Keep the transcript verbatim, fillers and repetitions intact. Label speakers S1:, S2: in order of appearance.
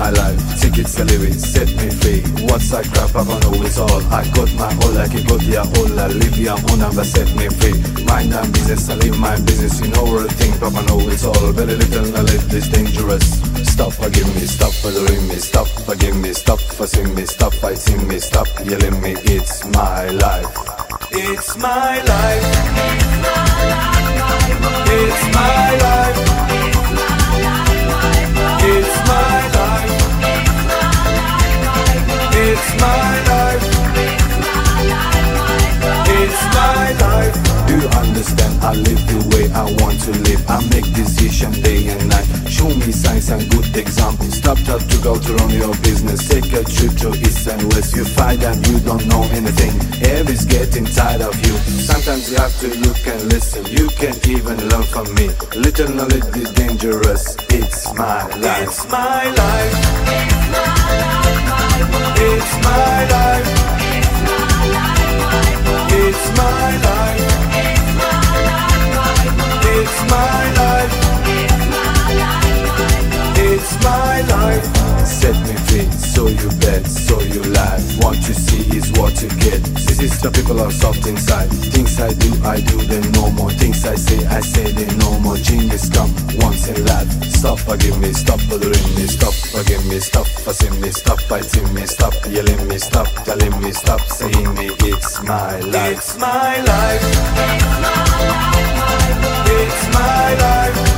S1: my life. Take it celebrate, set me free. What's that crap, I know it's all. I got my all like you got your all. I live your own and set me free. Mind and business, I live my business. You know everything, Papa know it's all. Very little knowledge is dangerous. Stop forgive me, stop bothering me. Stop forgive me, stop fussing me. Stop fighting me, stop yelling me. It's my life. It's my life. It's my life. It's my life. It's my life. It's my life. Do you understand? I live the way I want to live. I make decisions day and night. Show me signs and good examples. Stop talk to go to run your business. Take a trip to east and west. You find that you don't know anything. Everybody's getting tired of you. Sometimes you have to look and listen. You can even learn from me. Little knowledge is dangerous. It's my life. It's my life. It's my life. It's my life. It's my life. It's my life. Set me free, so you bet, so you lie. What you see is what you get. This is the people are soft inside. Things I do, I do, then no more. Things I say, I say, then no more. Genius come once in life. Stop forgive me, stop bothering me. Stop forgive me, stop fussing me. Stop fighting me, stop yelling me. Stop telling me, stop saying me. It's my life. It's my life. It's my life.